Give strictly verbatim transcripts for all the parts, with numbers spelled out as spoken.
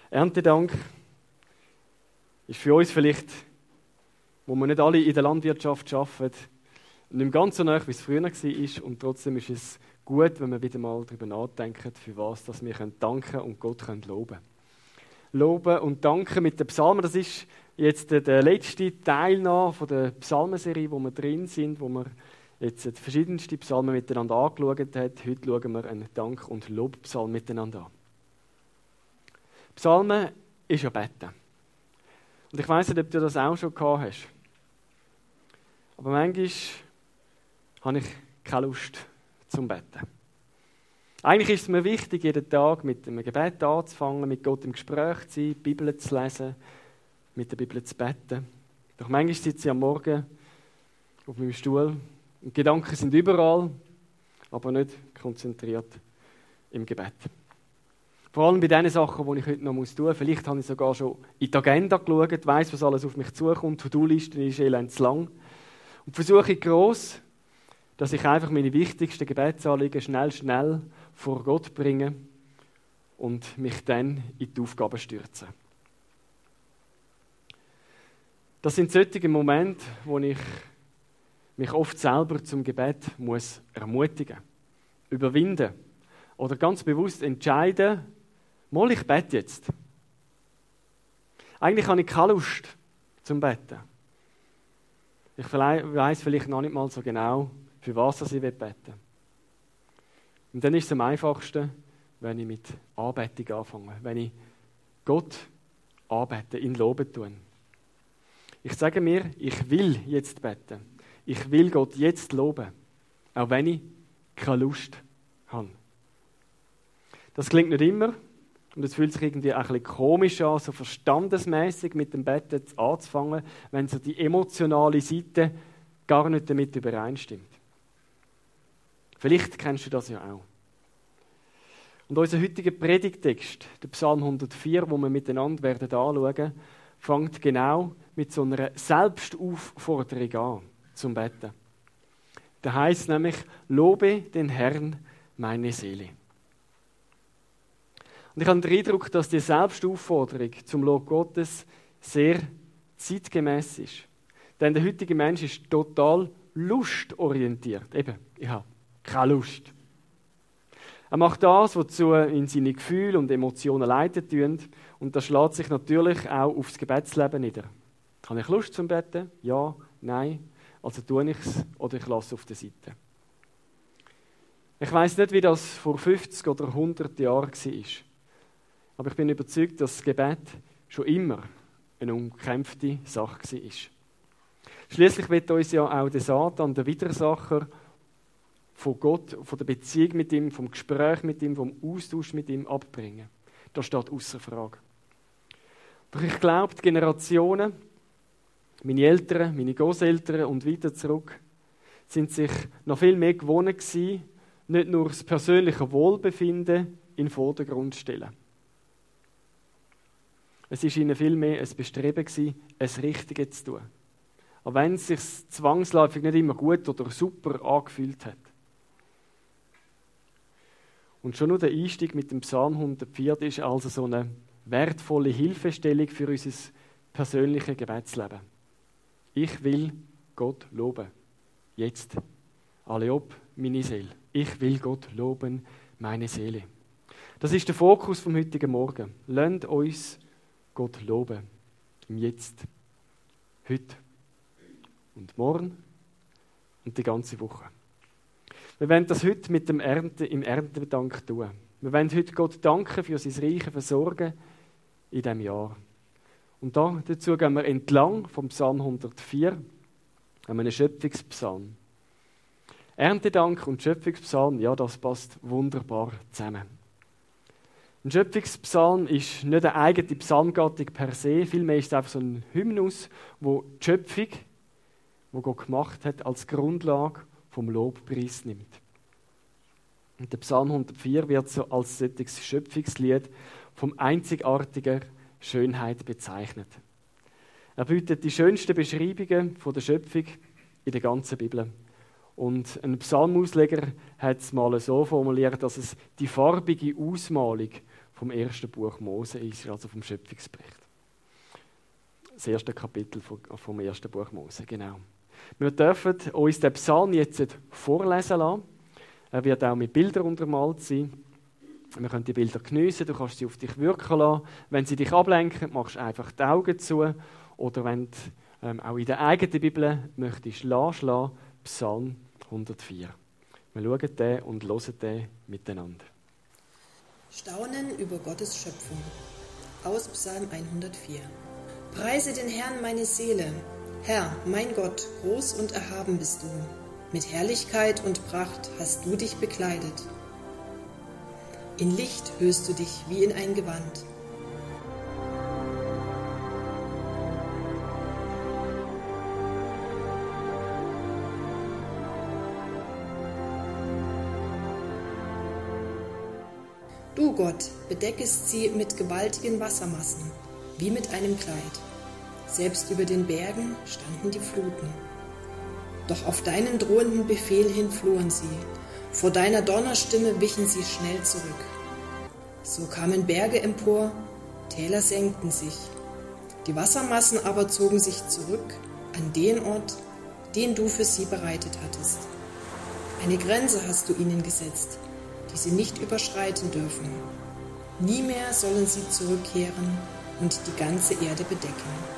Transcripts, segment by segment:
Erntedank ist für uns vielleicht, wo wir nicht alle in der Landwirtschaft arbeiten, nicht mehr ganz so nah, wie es früher war. Und trotzdem ist es gut, wenn wir wieder mal darüber nachdenken, für was dass wir danken können und Gott können loben können. Loben und danken mit den Psalmen, das ist jetzt der letzte Teil noch von der Psalmenserie, wo wir drin sind, wo wir jetzt die verschiedensten Psalmen miteinander angeschaut haben. Heute schauen wir einen Dank- und Lobpsalm miteinander an. Psalmen ist ja Beten. Und ich weiss nicht, ob du das auch schon gehabt hast. Aber manchmal habe ich keine Lust zum Beten. Eigentlich ist es mir wichtig, jeden Tag mit einem Gebet anzufangen, mit Gott im Gespräch zu sein, die Bibel zu lesen, mit der Bibel zu beten. Doch manchmal sitze ich am Morgen auf meinem Stuhl und die Gedanken sind überall, aber nicht konzentriert im Gebet. Vor allem bei den Sachen, die ich heute noch tun muss. Vielleicht habe ich sogar schon in die Agenda geschaut, weiss, was alles auf mich zukommt. Die To-Do-Liste ist elend zu lang. Und versuche ich gross, dass ich einfach meine wichtigsten Gebetsanliegen schnell, schnell vor Gott bringe und mich dann in die Aufgaben stürze. Das sind solche Momente, wo ich mich oft selber zum Gebet muss ermutigen, überwinden oder ganz bewusst entscheiden, mal, ich bete jetzt. Eigentlich habe ich keine Lust zum Beten. Ich weiss vielleicht noch nicht mal so genau, für was ich beten will. Und dann ist es am einfachsten, wenn ich mit Anbetung anfange, wenn ich Gott anbete, ihn loben tue. Ich sage mir, ich will jetzt beten. Ich will Gott jetzt loben, auch wenn ich keine Lust habe. Das klingt nicht immer und es fühlt sich irgendwie ein bisschen komisch an, so verstandesmäßig mit dem Beten anzufangen, wenn so die emotionale Seite gar nicht damit übereinstimmt. Vielleicht kennst du das ja auch. Und unser heutiger Predigttext, der Psalm hundertvier, wo wir miteinander werden anschauen, fängt genau mit so einer Selbstaufforderung an zum Beten. Da heißt nämlich: Lobe den Herrn, meine Seele. Und ich habe den Eindruck, dass die Selbstaufforderung zum Lob Gottes sehr zeitgemäß ist. Denn der heutige Mensch ist total lustorientiert. Eben, ich habe keine Lust. Er macht das, wozu ihn seine Gefühle und Emotionen leiten tun. Und das schlägt sich natürlich auch aufs Gebetsleben nieder. Habe ich Lust zum Beten? Ja, nein. Also tue ich es oder ich lasse es auf der Seite. Ich weiss nicht, wie das vor fünfzig oder hundert Jahren war. Aber ich bin überzeugt, dass das Gebet schon immer eine umkämpfte Sache war. Schliesslich wird uns ja auch der Satan, der Widersacher, von Gott, von der Beziehung mit ihm, vom Gespräch mit ihm, vom Austausch mit ihm abbringen. Das steht ausser Frage. Doch ich glaube, die Generationen, meine Eltern, meine Großeltern und weiter zurück, sind sich noch viel mehr gewohnt gewesen, nicht nur das persönliche Wohlbefinden in den Vordergrund zu stellen. Es war ihnen viel mehr ein Bestreben gewesen, das Richtige zu tun. Auch wenn es sich zwangsläufig nicht immer gut oder super angefühlt hat. Und schon nur der Einstieg mit dem Psalm hundertvier ist also so eine wertvolle Hilfestellung für unser persönliches Gebetsleben. Ich will Gott loben. Jetzt. Alle ob, meine Seele. Ich will Gott loben, meine Seele. Das ist der Fokus vom heutigen Morgen. Lasst uns Gott loben. Im Jetzt. Heute. Und morgen. Und die ganze Woche. Wir wollen das heute mit dem Ernte, im Erntedank tun. Wir wollen heute Gott danken für sein reiche Versorgen in diesem Jahr. Und da, dazu gehen wir entlang vom Psalm hundertvier, einem Schöpfungspsalm. Erntedank und Schöpfungspsalm, ja, das passt wunderbar zusammen. Ein Schöpfungspsalm ist nicht eine eigene Psalmgattung per se, vielmehr ist es einfach so ein Hymnus, wo die Schöpfung, die Gott gemacht hat, als Grundlage vom Lobpreis nimmt. Und der Psalm hundertvier wird so als solches Schöpfungslied vom einzigartigen Schönheit bezeichnet. Er bietet die schönsten Beschreibungen von der Schöpfung in der ganzen Bibel. Und ein Psalmausleger hat es mal so formuliert, dass es die farbige Ausmalung vom ersten Buch Mose ist, also vom Schöpfungsbericht. Das erste Kapitel vom ersten Buch Mose, genau. Wir dürfen uns den Psalm jetzt vorlesen lassen. Er wird auch mit Bildern untermalt sein. Wir können die Bilder geniessen, du kannst sie auf dich wirken lassen. Wenn sie dich ablenken, machst du einfach die Augen zu. Oder wenn du ähm, auch in der eigenen Bibel möchtest lassen, Psalm hundertvier. Wir schauen den und hören den miteinander. Staunen über Gottes Schöpfung. Aus Psalm hundertvier. Preise den Herrn meine Seele. Herr, mein Gott, groß und erhaben bist du. Mit Herrlichkeit und Pracht hast du dich bekleidet. In Licht hüllst du dich wie in ein Gewand. Du, Gott, bedeckest sie mit gewaltigen Wassermassen, wie mit einem Kleid. Selbst über den Bergen standen die Fluten. Doch auf deinen drohenden Befehl hin flohen sie. Vor deiner Donnerstimme wichen sie schnell zurück. So kamen Berge empor, Täler senkten sich. Die Wassermassen aber zogen sich zurück an den Ort, den du für sie bereitet hattest. Eine Grenze hast du ihnen gesetzt, die sie nicht überschreiten dürfen. Nie mehr sollen sie zurückkehren und die ganze Erde bedecken.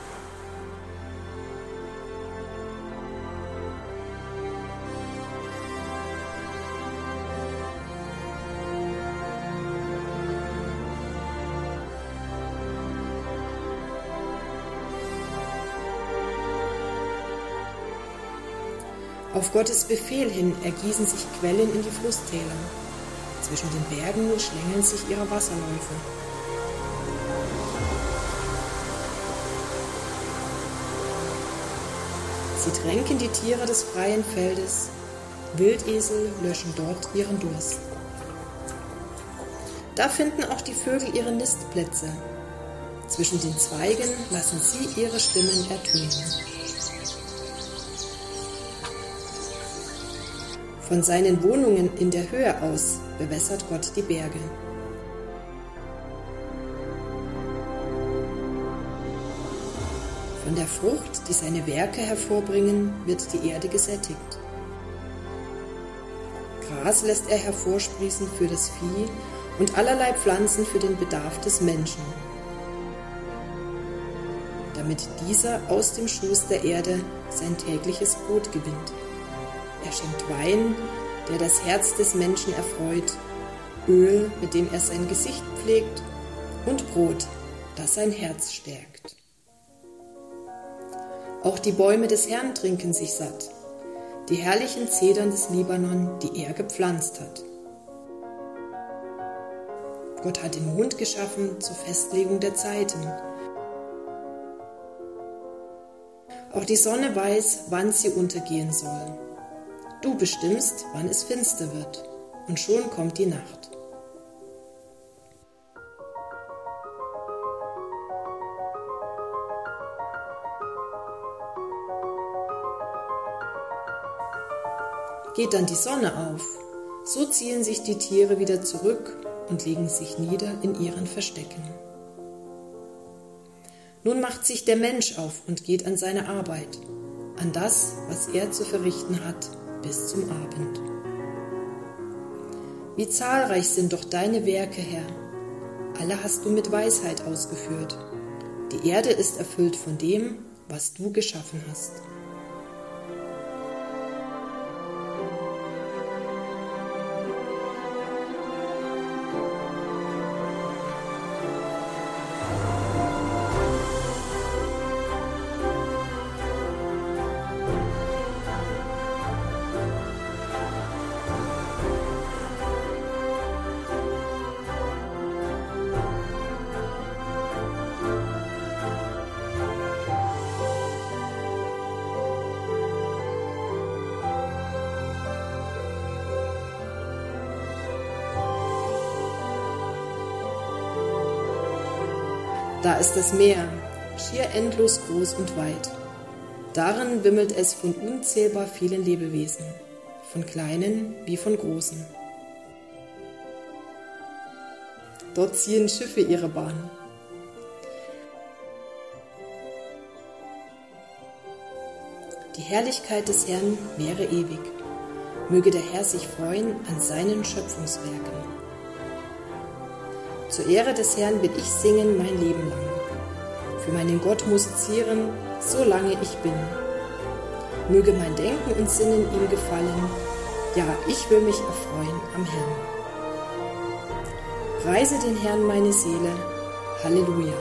Auf Gottes Befehl hin ergießen sich Quellen in die Flusstäler. Zwischen den Bergen schlängeln sich ihre Wasserläufe. Sie tränken die Tiere des freien Feldes. Wildesel löschen dort ihren Durst. Da finden auch die Vögel ihre Nistplätze. Zwischen den Zweigen lassen sie ihre Stimmen ertönen. Von seinen Wohnungen in der Höhe aus bewässert Gott die Berge. Von der Frucht, die seine Werke hervorbringen, wird die Erde gesättigt. Gras lässt er hervorsprießen für das Vieh und allerlei Pflanzen für den Bedarf des Menschen, damit dieser aus dem Schoß der Erde sein tägliches Brot gewinnt. Er schenkt Wein, der das Herz des Menschen erfreut, Öl, mit dem er sein Gesicht pflegt, und Brot, das sein Herz stärkt. Auch die Bäume des Herrn trinken sich satt, die herrlichen Zedern des Libanon, die er gepflanzt hat. Gott hat den Mond geschaffen zur Festlegung der Zeiten. Auch die Sonne weiß, wann sie untergehen soll. Du bestimmst, wann es finster wird, und schon kommt die Nacht. Geht dann die Sonne auf, so ziehen sich die Tiere wieder zurück und legen sich nieder in ihren Verstecken. Nun macht sich der Mensch auf und geht an seine Arbeit, an das, was er zu verrichten hat, bis zum Abend. Wie zahlreich sind doch deine Werke, Herr. Alle hast du mit Weisheit ausgeführt. Die Erde ist erfüllt von dem, was du geschaffen hast. Da ist das Meer, schier endlos groß und weit. Darin wimmelt es von unzählbar vielen Lebewesen, von kleinen wie von großen. Dort ziehen Schiffe ihre Bahn. Die Herrlichkeit des Herrn wäre ewig. Möge der Herr sich freuen an seinen Schöpfungswerken. Zur Ehre des Herrn will ich singen mein Leben lang. Für meinen Gott musizieren, solange ich bin. Möge mein Denken und Sinnen ihm gefallen. Ja, ich will mich erfreuen am Herrn. Preise den Herrn meine Seele. Halleluja.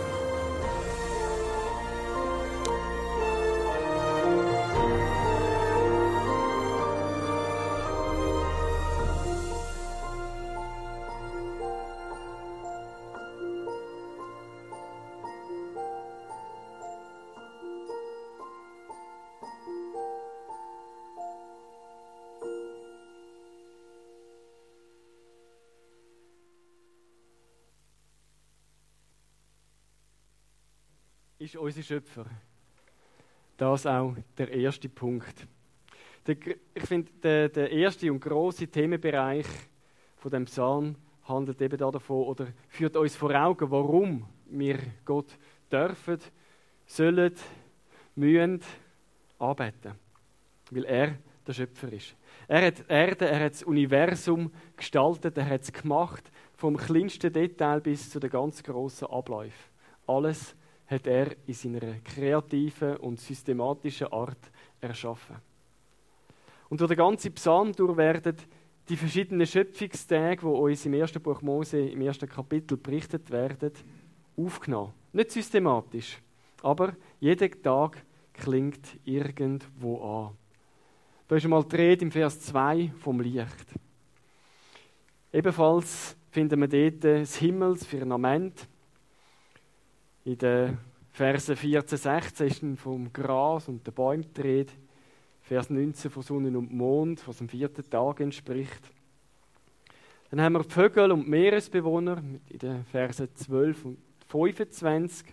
Ist unser Schöpfer. Das auch der erste Punkt. Der, ich finde, der, der erste und grosse Themenbereich von dem Psalm handelt eben davon oder führt uns vor Augen, warum wir Gott dürfen, sollen, müssen anbeten. Weil er der Schöpfer ist. Er hat die Erde, er hat das Universum gestaltet, er hat es gemacht, vom kleinsten Detail bis zu den ganz grossen Abläufen. Alles hat er in seiner kreativen und systematischen Art erschaffen. Und durch den ganzen Psalm durch werden die verschiedenen Schöpfungstage, die uns im ersten Buch Mose, im ersten Kapitel berichtet werden, aufgenommen. Nicht systematisch, aber jeden Tag klingt irgendwo an. Da ist einmal die Rede im Vers zwei vom Licht. Ebenfalls finden wir dort das Himmelsfirmament. In den Versen vierzehn, sechzehn ist dann vom Gras und den Bäumen die Rede. Vers neunzehn von Sonne und Mond, was am vierten Tag entspricht. Dann haben wir die Vögel und die Meeresbewohner in den Versen zwölf und fünfundzwanzig.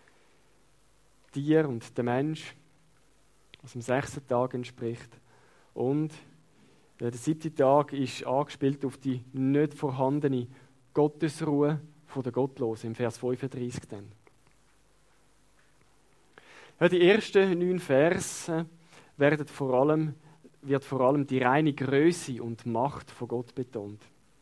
Tier und der Mensch, was am sechsten Tag entspricht. Und der siebte Tag ist angespielt auf die nicht vorhandene Gottesruhe der Gottlosen, im Vers fünfunddreißig dann. Ja, die ersten neun Verse werden vor allem, wird vor allem die reine Größe und Macht von Gott betont.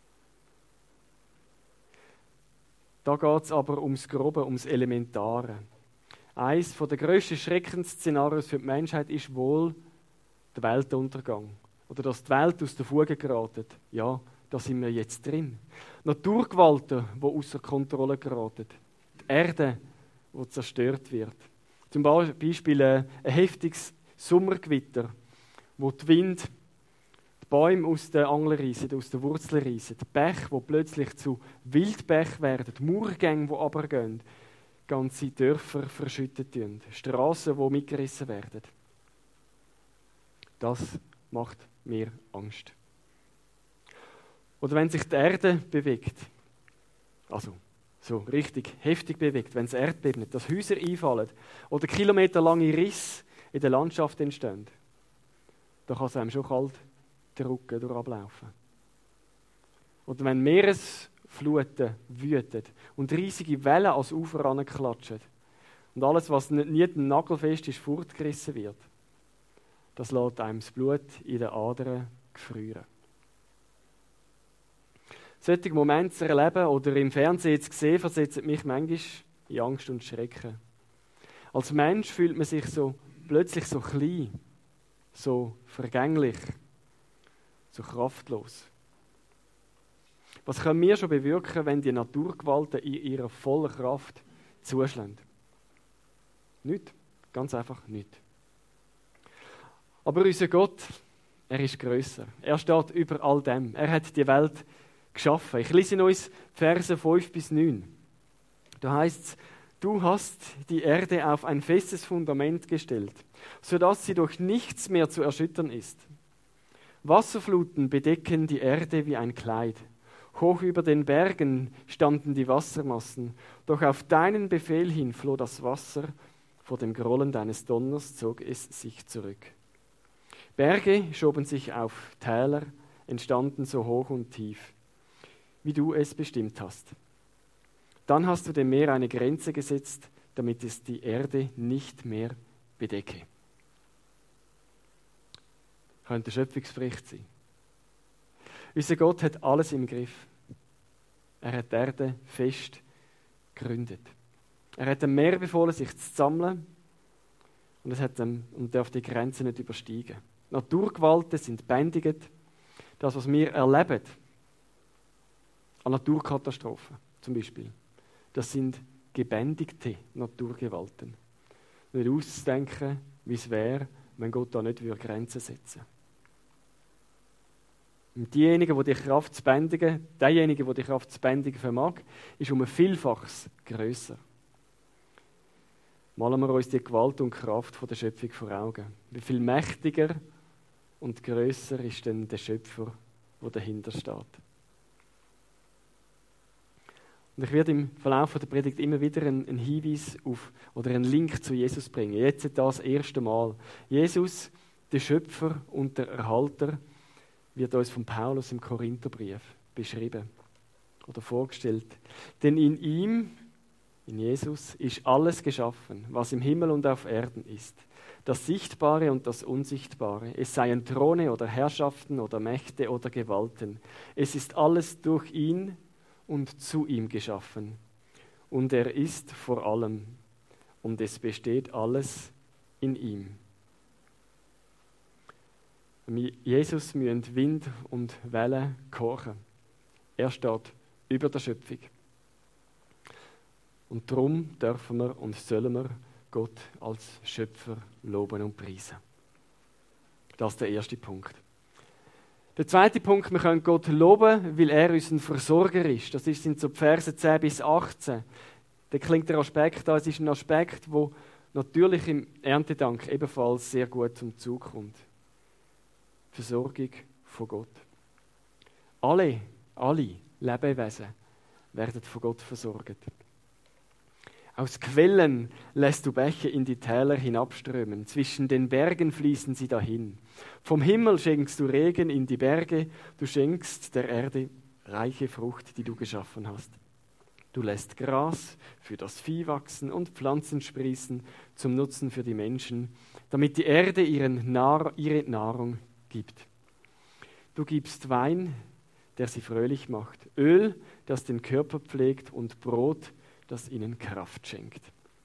Da geht es aber ums Grobe, ums Elementare. Eines der grössten Schreckensszenarien für die Menschheit ist wohl der Weltuntergang. Oder dass die Welt aus der Fuge geraten. Ja, da sind wir jetzt drin. Naturgewalten, die außer Kontrolle geraten. Die Erde, die zerstört wird. Zum Beispiel ein heftiges Sommergewitter, wo die Wind die Bäume aus den Angeln reissen, aus den Wurzeln reissen. Die Bäche, die plötzlich zu Wildbächen werden. Die Murgänge, die runtergehen. Ganze Dörfer verschüttet werden. Strassen, die mitgerissen werden. Das macht mir Angst. Oder wenn sich die Erde bewegt, also so richtig heftig bewegt, wenn es Erdbeben, dass Häuser einfallen oder kilometerlange Risse in der Landschaft entstehen, da kann es einem schon kalt den Rücken durchablaufen. Oder wenn Meeresfluten wüten und riesige Wellen als Ufer ranklatschen und alles, was nicht nagelfest ist, fortgerissen wird, das lässt einem das Blut in den Adern gefrieren. Solche Momente zu erleben oder im Fernsehen zu sehen, versetzt mich manchmal in Angst und Schrecken. Als Mensch fühlt man sich so plötzlich so klein, so vergänglich, so kraftlos. Was können wir schon bewirken, wenn die Naturgewalten in ihrer vollen Kraft zuschlagen? Nichts. Ganz einfach nichts. Aber unser Gott, er ist grösser. Er steht über all dem. Er hat die Welt geschaffen. Ich lese in uns Verse fünf bis neun. Da heißt es: Du hast die Erde auf ein festes Fundament gestellt, sodass sie durch nichts mehr zu erschüttern ist. Wasserfluten bedecken die Erde wie ein Kleid. Hoch über den Bergen standen die Wassermassen, doch auf deinen Befehl hin floh das Wasser, vor dem Grollen deines Donners zog es sich zurück. Berge schoben sich auf Täler, entstanden so hoch und tief, wie du es bestimmt hast. Dann hast du dem Meer eine Grenze gesetzt, damit es die Erde nicht mehr bedecke. Könnte ein Schöpfungsbericht sein. Unser Gott hat alles im Griff. Er hat die Erde fest gegründet. Er hat dem Meer befohlen, sich zu sammeln, und es hat dem, und darf die Grenzen nicht übersteigen. Naturgewalten sind bändigt. Das, was wir erleben, an Naturkatastrophen zum Beispiel, das sind gebändigte Naturgewalten. Nicht auszudenken, wie es wäre, wenn Gott da nicht Grenzen setzen würde. Und diejenigen, die die Kraft zu bändigen, derjenige, der die Kraft zu bändigen vermag, ist um ein Vielfaches grösser. Malen wir uns die Gewalt und Kraft von der Schöpfung vor Augen. Wie viel mächtiger und grösser ist denn der Schöpfer, der dahinter steht. Und ich werde im Verlauf der Predigt immer wieder einen, einen Hinweis auf oder einen Link zu Jesus bringen. Jetzt das erste Mal. Jesus, der Schöpfer und der Erhalter, wird uns von Paulus im Korintherbrief beschrieben oder vorgestellt. Denn in ihm, in Jesus, ist alles geschaffen, was im Himmel und auf Erden ist. Das Sichtbare und das Unsichtbare. Es seien Throne oder Herrschaften oder Mächte oder Gewalten. Es ist alles durch ihn und zu ihm geschaffen. Und er ist vor allem. Und es besteht alles in ihm. Jesus müssen Wind und Wellen gehorchen. Er steht über der Schöpfung. Und darum dürfen wir und sollen wir Gott als Schöpfer loben und preisen. Das ist der erste Punkt. Der zweite Punkt, wir können Gott loben, weil er unser Versorger ist. Das sind so die Verse zehn bis achtzehn. Da klingt der Aspekt an, es ist ein Aspekt, der natürlich im Erntedank ebenfalls sehr gut zum Zug kommt. Versorgung von Gott. Alle, alle Lebewesen werden von Gott versorgt. Aus Quellen lässt du Bäche in die Täler hinabströmen, zwischen den Bergen fließen sie dahin. Vom Himmel schenkst du Regen in die Berge, du schenkst der Erde reiche Frucht, die du geschaffen hast. Du lässt Gras für das Vieh wachsen und Pflanzen sprießen zum Nutzen für die Menschen, damit die Erde ihren Nahr- ihre Nahrung gibt. Du gibst Wein, der sie fröhlich macht, Öl, das den Körper pflegt, und Brot, das ihnen Kraft schenkt.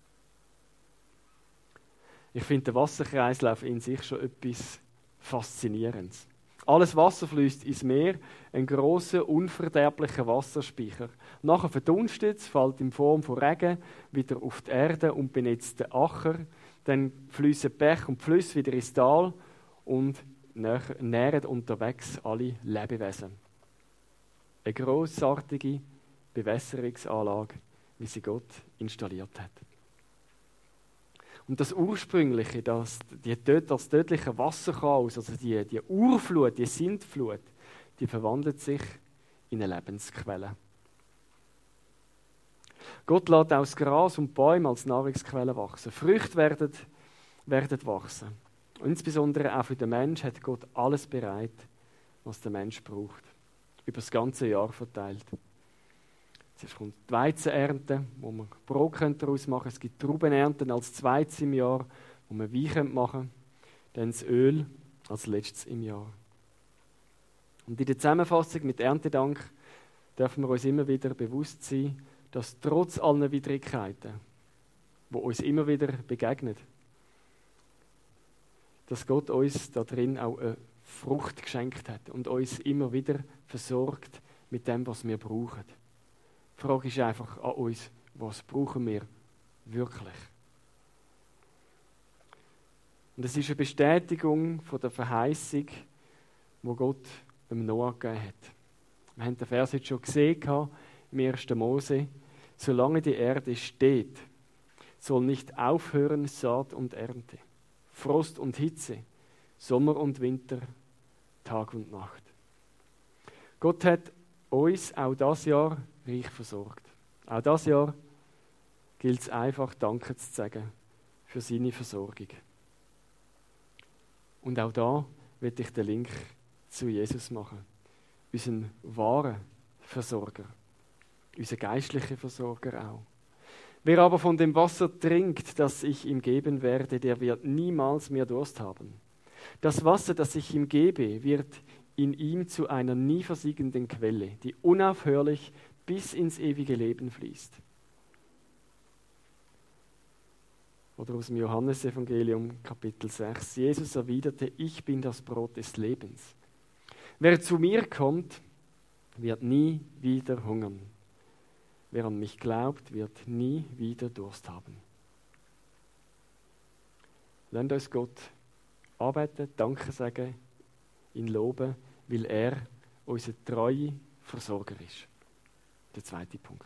Ich finde den Wasserkreislauf in sich schon etwas Faszinierendes. Alles Wasser fließt ins Meer, ein grosser, unverderblicher Wasserspeicher. Nachher verdunstet es, fällt in Form von Regen wieder auf die Erde und benetzt den Acker. Dann fließen Bäche und Flüsse wieder ins Tal und nähren unterwegs alle Lebewesen. Eine grossartige Bewässerungsanlage, wie sie Gott installiert hat. Und das Ursprüngliche, das, die, das tödliche Wasserchaos, also die, die Urflut, die Sintflut, die verwandelt sich in eine Lebensquelle. Gott lässt aus Gras und Bäumen als Nahrungsquelle wachsen. Früchte werden, werden wachsen. Und insbesondere auch für den Mensch hat Gott alles bereit, was der Mensch braucht. Über das ganze Jahr verteilt. Jetzt kommt die Weizenernte, wo man Brot daraus machen könnte. Es gibt Traubenernten als zweites im Jahr, wo man Wein machen könnte. Dann das Öl als letztes im Jahr. Und in der Zusammenfassung mit Erntedank dürfen wir uns immer wieder bewusst sein, dass trotz aller Widrigkeiten, die uns immer wieder begegnen, dass Gott uns da drin auch eine Frucht geschenkt hat und uns immer wieder versorgt mit dem, was wir brauchen. Die Frage ist einfach an uns, was brauchen wir wirklich? Und es ist eine Bestätigung von der Verheißung, die Gott dem Noah gegeben hat. Wir haben den Vers jetzt schon gesehen im ersten Mose. Solange die Erde steht, soll nicht aufhören Saat und Ernte, Frost und Hitze, Sommer und Winter, Tag und Nacht. Gott hat uns auch das Jahr reich versorgt. Auch das Jahr gilt es einfach, Danke zu sagen für seine Versorgung. Und auch da will ich den Link zu Jesus machen, unseren wahren Versorger. unser geistlicher Versorger auch. Wer aber von dem Wasser trinkt, das ich ihm geben werde, der wird niemals mehr Durst haben. Das Wasser, das ich ihm gebe, wird in ihm zu einer nie versiegenden Quelle, die unaufhörlich bis ins ewige Leben fließt. Oder aus dem Johannesevangelium, Kapitel sechs. Jesus erwiderte, ich bin das Brot des Lebens. Wer zu mir kommt, wird nie wieder hungern. Wer an mich glaubt, wird nie wieder Durst haben. Lasst uns Gott arbeiten, Danke sagen, ihn loben, weil er unser treuer Versorger ist. Der zweite Punkt.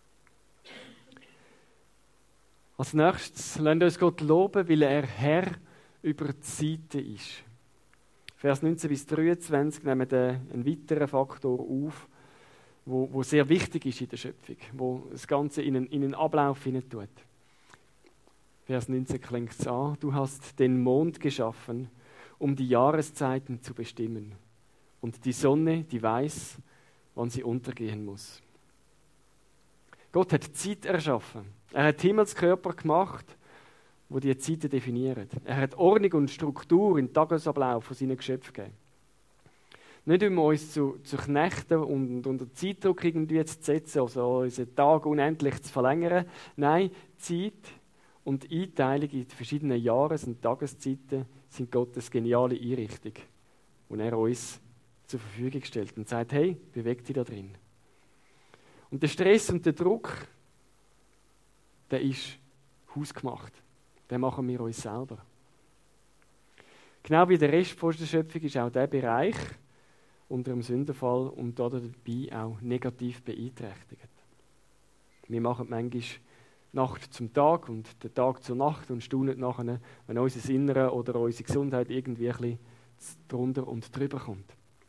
Als nächstes lasst uns Gott loben, weil er Herr über die Zeiten ist. Vers neunzehn bis dreiundzwanzig nehmen einen weiteren Faktor auf, wo, wo sehr wichtig ist in der Schöpfung, wo das Ganze in einen, in einen Ablauf hineintut. Vers neunzehn klingt es an, du hast den Mond geschaffen, um die Jahreszeiten zu bestimmen und die Sonne, die weiß, wann sie untergehen muss. Gott hat Zeit erschaffen. Er hat Himmelskörper gemacht, wo die Zeiten definieren. Er hat Ordnung und Struktur in den Tagesablauf von seinen Geschöpfen gegeben. Nicht um uns zu, zu knechten und unter Zeitdruck irgendwie zu setzen, also unseren Tag unendlich zu verlängern. Nein, Zeit und Einteilung in die verschiedenen Jahres- und Tageszeiten sind Gottes geniale Einrichtung, die er uns zur Verfügung stellt und sagt, hey, beweg dich da drin. Und der Stress und der Druck, der ist hausgemacht. Den machen wir uns selber. Genau wie der Rest der Schöpfung ist auch der Bereich unter dem Sündenfall und dabei auch negativ beeinträchtigt. Wir machen manchmal Nacht zum Tag und den Tag zur Nacht und staunen nachher, wenn unser Innere oder unsere Gesundheit irgendwie ein bisschen drunter und drüber kommt.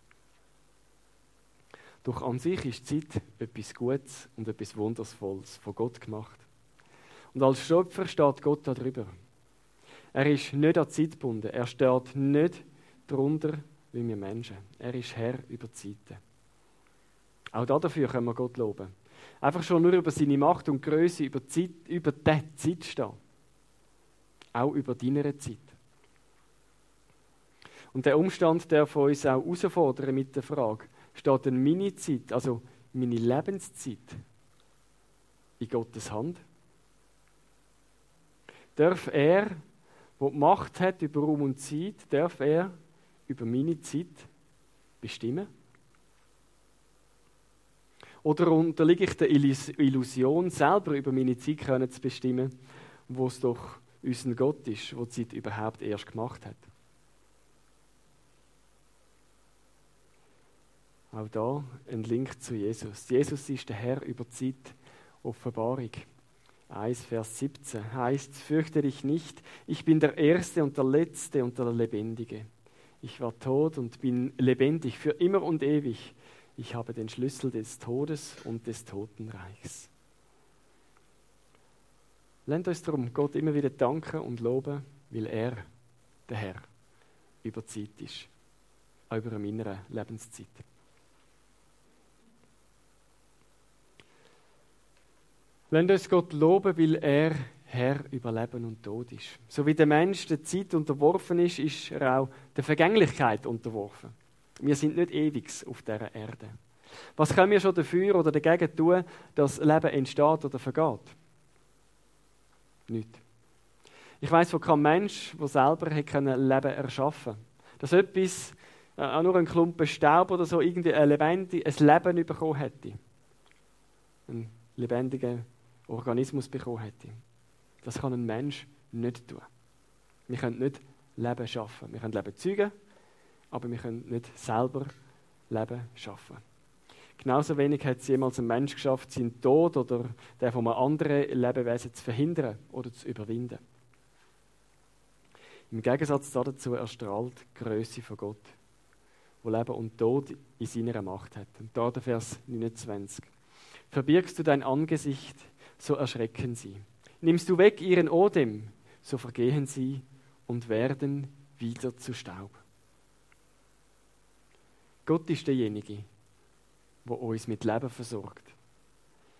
Doch an sich ist Zeit etwas Gutes und etwas Wundervolles von Gott gemacht. Und als Schöpfer steht Gott darüber. Er ist nicht an die Zeit gebunden. Er steht nicht darunter wie wir Menschen. Er ist Herr über die Zeiten. Auch dafür können wir Gott loben. Einfach schon nur über seine Macht und Größe, über die Zeit, über die Zeit stehen. Auch über deine Zeit. Und der Umstand darf uns auch herausfordern mit der Frage, steht denn meine Zeit, also meine Lebenszeit, in Gottes Hand? Darf er, der die Macht hat über Raum und Zeit, darf er über meine Zeit bestimmen? Oder unterliege ich der Illusion, selber über meine Zeit können zu bestimmen, wo es doch unser Gott ist, der die Zeit überhaupt erst gemacht hat? Auch da ein Link zu Jesus. Jesus ist der Herr über die Zeit. Offenbarung eins, Vers siebzehn heißt, fürchte dich nicht, ich bin der Erste und der Letzte und der Lebendige. Ich war tot und bin lebendig für immer und ewig. Ich habe den Schlüssel des Todes und des Totenreichs. Lasst uns darum Gott immer wieder danken und loben, weil er, der Herr, über die Zeit ist. Auch über meine Lebenszeit. Lasst uns Gott loben, weil er Herr über Leben und Tod ist. So wie der Mensch der Zeit unterworfen ist, ist er auch der Vergänglichkeit unterworfen. Wir sind nicht ewig auf dieser Erde. Was können wir schon dafür oder dagegen tun, dass Leben entsteht oder vergeht? Nichts. Ich weiss von keinem Mensch, der selber Leben erschaffen konnte. Dass etwas, auch nur ein Klumpen Staub oder so, irgendwie ein, lebendig, ein Leben bekommen hätte. Ein lebendiger Organismus bekommen hätte. Das kann ein Mensch nicht tun. Wir können nicht Leben schaffen. Wir können Leben zeugen, aber wir können nicht selber Leben schaffen. Genauso wenig hat es jemals ein Mensch geschafft, seinen Tod oder den von einem anderen Lebewesen zu verhindern oder zu überwinden. Im Gegensatz dazu erstrahlt die Grösse von Gott, wo Leben und Tod in seiner Macht hat. Und da der Vers neunundzwanzig. Verbirgst du dein Angesicht, so erschrecken sie. Nimmst du weg ihren Odem, so vergehen sie und werden wieder zu Staub. Gott ist derjenige, der uns mit Leben versorgt.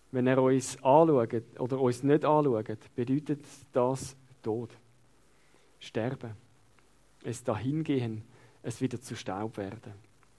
Wenn er uns anschaut oder uns nicht anschaut, bedeutet das Tod. Sterben. Es dahingehen, es wieder zu Staub werden.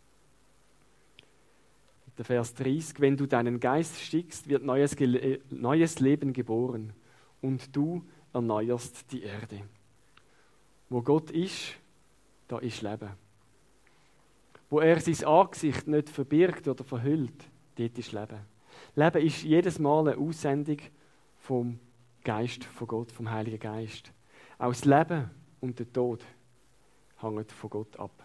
Der Vers dreißig, wenn du deinen Geist schickst, wird neues, Ge- neues Leben geboren und du erneuerst die Erde. Wo Gott ist, da ist Leben. Wo er sein Angesicht nicht verbirgt oder verhüllt, dort ist Leben. Leben ist jedes Mal eine Aussendung vom Geist von Gott, vom Heiligen Geist. Auch das Leben und der Tod hängen von Gott ab.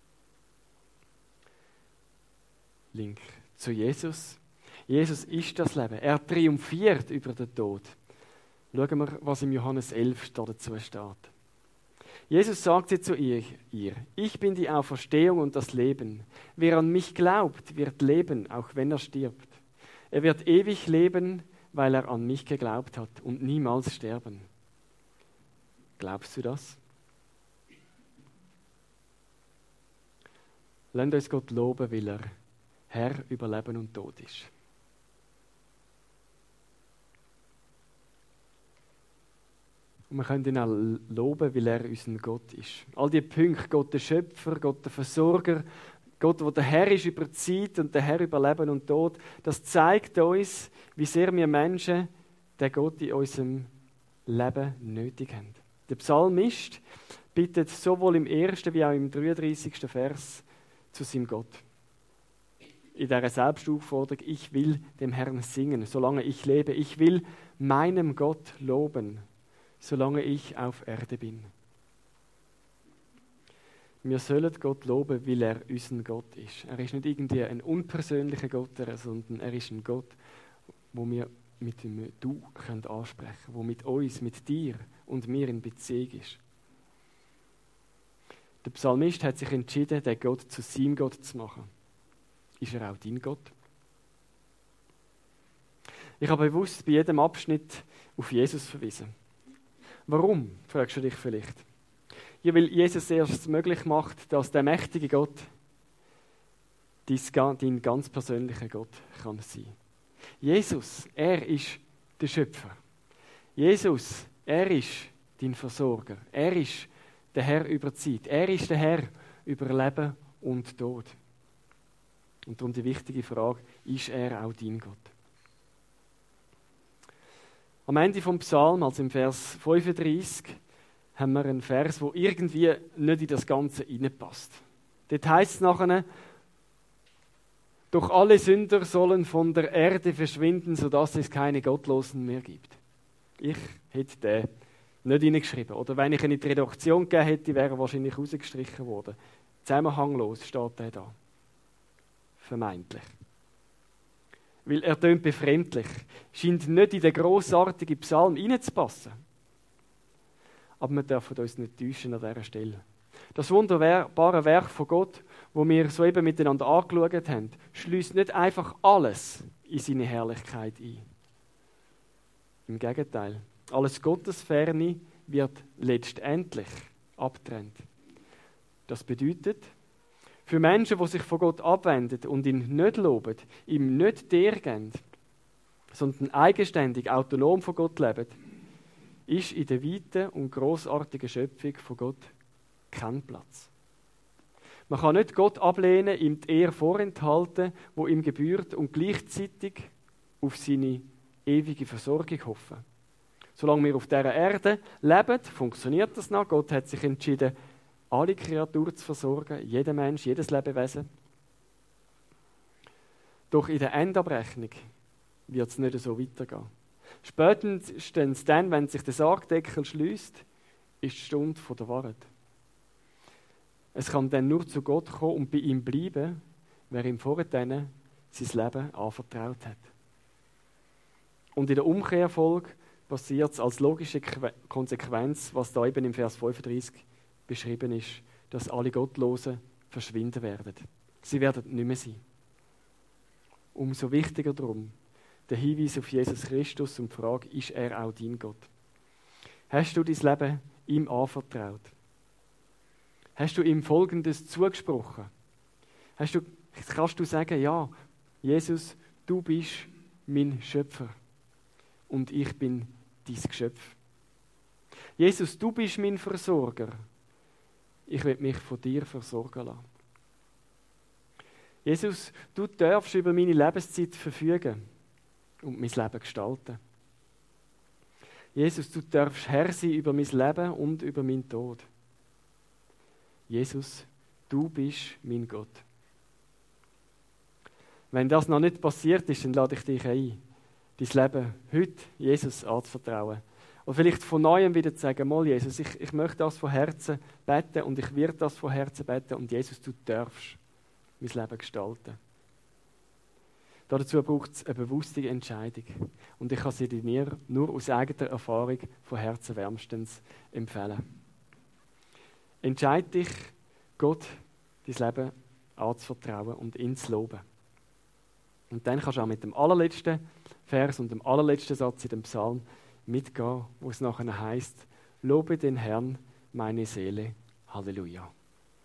Link zu Jesus. Jesus ist das Leben. Er triumphiert über den Tod. Schauen wir, was im Johannes elf dazu steht. Jesus sagte zu ihr, ich bin die Auferstehung und das Leben. Wer an mich glaubt, wird leben, auch wenn er stirbt. Er wird ewig leben, weil er an mich geglaubt hat und niemals sterben. Glaubst du das? Lasst uns Gott loben, weil er Herr über Leben und Tod ist. Und wir können ihn auch loben, weil er unser Gott ist. All die Punkte, Gott der Schöpfer, Gott der Versorger, Gott, der der Herr ist über Zeit und der Herr über Leben und Tod, das zeigt uns, wie sehr wir Menschen den Gott in unserem Leben nötig haben. Der Psalmist bittet sowohl im ersten wie auch im dreiunddreißigsten Vers zu seinem Gott. In dieser Selbstaufforderung, ich will dem Herrn singen, solange ich lebe. Ich will meinem Gott loben, solange ich auf Erde bin. Wir sollen Gott loben, weil er unser Gott ist. Er ist nicht irgendwie ein unpersönlicher Gott, sondern er ist ein Gott, wo wir mit dem Du können ansprechen können, wo mit uns, mit dir und mir in Beziehung ist. Der Psalmist hat sich entschieden, den Gott zu seinem Gott zu machen. Ist er auch dein Gott? Ich habe bewusst bei jedem Abschnitt auf Jesus verwiesen. Warum, fragst du dich vielleicht? Ja, weil Jesus erst möglich macht, dass der mächtige Gott dein ganz persönlicher Gott kann sein. Jesus, er ist der Schöpfer. Jesus, er ist dein Versorger. Er ist der Herr über die Zeit. Er ist der Herr über Leben und Tod. Und darum die wichtige Frage, ist er auch dein Gott? Am Ende vom Psalm, also im Vers fünfunddreißig, haben wir einen Vers, der irgendwie nicht in das Ganze hineinpasst. Dort heisst es nachher, doch alle Sünder sollen von der Erde verschwinden, sodass es keine Gottlosen mehr gibt. Ich hätte den nicht hineingeschrieben. Oder wenn ich ihn in die Redaktion gegeben hätte, wäre er wahrscheinlich rausgestrichen worden. Zusammenhanglos steht der da. Vermeintlich. Weil er tönt befremdlich. Scheint nicht in den grossartigen Psalm hineinzupassen. Aber wir dürfen uns nicht täuschen an dieser Stelle. Das wunderbare Werk von Gott, das wir soeben miteinander angeschaut haben, schließt nicht einfach alles in seine Herrlichkeit ein. Im Gegenteil, alles Gottesferne wird letztendlich abgetrennt. Das bedeutet, für Menschen, die sich von Gott abwenden und ihn nicht loben, ihm nicht der geben, sondern eigenständig, autonom von Gott leben, ist in der weiten und grossartigen Schöpfung von Gott kein Platz. Man kann nicht Gott ablehnen, ihm die Ehre vorenthalten, wo ihm gebührt, und gleichzeitig auf seine ewige Versorgung hoffen. Solange wir auf dieser Erde leben, funktioniert das noch. Gott hat sich entschieden, alle Kreaturen zu versorgen, jeden Mensch, jedes Lebewesen. Doch in der Endabrechnung wird es nicht so weitergehen. Spätestens dann, wenn sich der Sargdeckel schließt, ist die Stunde der Wahrheit. Es kann dann nur zu Gott kommen und bei ihm bleiben, wer ihm vorher sein Leben anvertraut hat. Und in der Umkehrfolge passiert es als logische Konsequenz, was da eben im Vers fünfunddreißig beschrieben ist, dass alle Gottlosen verschwinden werden. Sie werden nicht mehr sein. Umso wichtiger darum, der Hinweis auf Jesus Christus und die Frage, ist er auch dein Gott? Hast du dein Leben ihm anvertraut? Hast du ihm Folgendes zugesprochen? Hast du, kannst du sagen, ja, Jesus, du bist mein Schöpfer und ich bin dein Geschöpf. Jesus, du bist mein Versorger. Ich will mich von dir versorgen lassen. Jesus, du darfst über meine Lebenszeit verfügen und mein Leben gestalten. Jesus, du darfst Herr sein über mein Leben und über meinen Tod. Jesus, du bist mein Gott. Wenn das noch nicht passiert ist, dann lade ich dich ein, dein Leben heute Jesus anzuvertrauen. Und vielleicht von Neuem wieder zu sagen, mal Jesus, ich, ich möchte das von Herzen beten und ich werde das von Herzen beten und Jesus, du darfst mein Leben gestalten. Dazu braucht es eine bewusste Entscheidung. Und ich kann sie dir nur aus eigener Erfahrung von Herzen wärmstens empfehlen. Entscheide dich, Gott dein Leben anzuvertrauen und ihn zu loben. Und dann kannst du auch mit dem allerletzten Vers und dem allerletzten Satz in dem Psalm mitgehen, wo es nachher heißt: Lobe den Herrn, meine Seele. Halleluja.